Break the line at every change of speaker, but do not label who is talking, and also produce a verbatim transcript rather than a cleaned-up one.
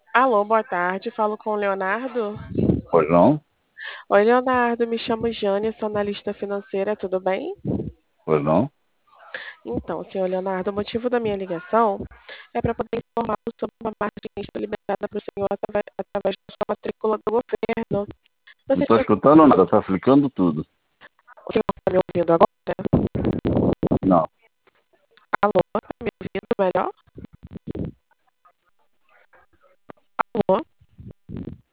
Alô, boa tarde. Falo com o Leonardo.
Pois não?
Oi, Leonardo. Me chamo Jane, sou analista financeira. Tudo bem?
Pois não?
Então, senhor Leonardo, o motivo da minha ligação é para poder informá-lo sobre uma margem que foi liberada para o senhor através, através da sua matrícula do governo.
Não
Você
estou
já...
escutando nada, está explicando tudo.
O senhor está me ouvindo agora?
Não,
Alô, está me ouvindo melhor?